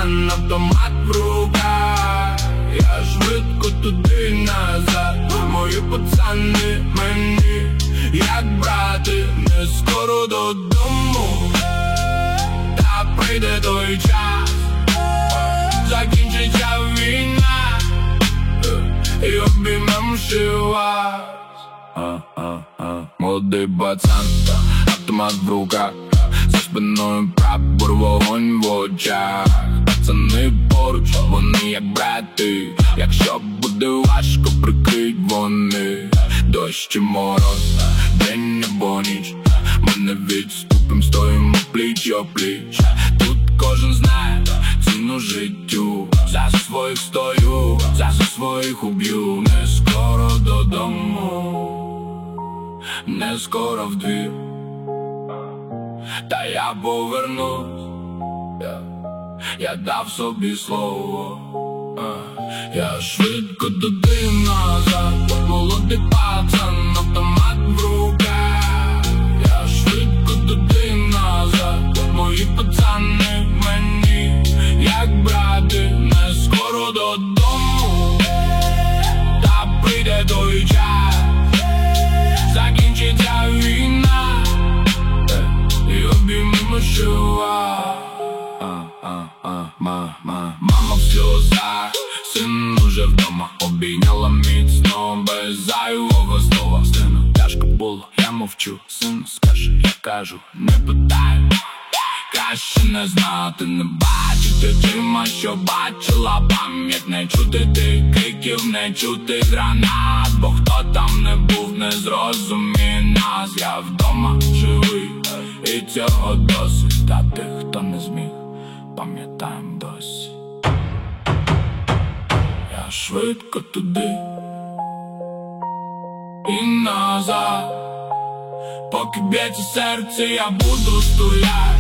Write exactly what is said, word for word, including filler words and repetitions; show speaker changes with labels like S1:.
S1: пацан, автомат в руках. Я швидко туди назад. Мої пацани мені як брати, не скоро додому. Та прийде той час, закінчиться війна, і обіймем ще вас. Молодий пацан, автомат в руках, за спиною прапор, вогонь в очах. Пацани поруч, вони як брати. Якщо буде важко, прикриють вони. Дощ чи мороз, день або ніч, ми не відступим, стоїмо пліч-о-пліч. Тут кожен знає ціну життю. За своїх стою, за своїх уб'ю. Не скоро додому, не скоро в двір, та я повернусь. Я, я дав собі слово. Я швидко туди назад. Молодий пацан, автомат в руках. Я швидко туди назад. Мої пацани мені як брати, не скоро додому. Та прийде той час, закінчиться війна, і обіймемо ще вас. Мама в сльозах, син уже вдома. Обійняла міцно, без зайвого слова. Сину, тяжко було, я мовчу. Сину, скажи, я кажу, не питай. Краще не знати, не бачити чима, що бачила пам'ять. Не чути ти криків, не чути гранат. Бо хто там не був, не зрозуміє нас. Я вдома живий, і цього досить. Та тих, хто не зміг, пам'ятаєм досі. Я швидко туди і назад. Поки б'ється серце, я буду стояти.